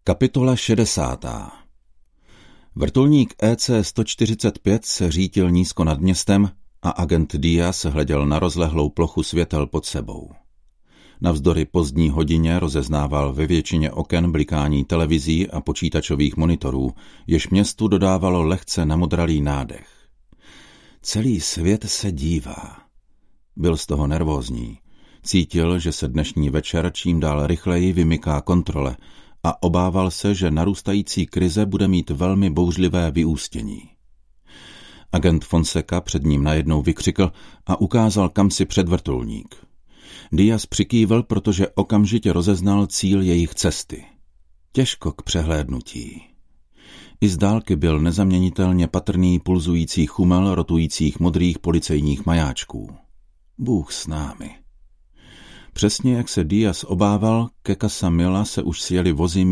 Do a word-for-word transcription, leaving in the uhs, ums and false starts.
Kapitola šedesátá. Vrtulník E C sto čtyřicet pět se řítil nízko nad městem a agent Diaz hleděl na rozlehlou plochu světel pod sebou. Navzdory pozdní hodině rozeznával ve většině oken blikání televizí a počítačových monitorů, jež městu dodávalo lehce namodralý nádech. Celý svět se dívá. Byl z toho nervózní. Cítil, že se dnešní večer čím dál rychleji vymyká kontrole a obával se, že narůstající krize bude mít velmi bouřlivé vyústění. Agent Fonseca před ním najednou vykřikl a ukázal kamsi před vrtulník. Diaz přikývl, protože okamžitě rozeznal cíl jejich cesty. Těžko k přehlédnutí. I z dálky byl nezaměnitelně patrný pulzující chumel rotujících modrých policejních majáčků. Bůh s námi. Přesně jak se Diaz obával, ke Casa Mila se už sjeli vozy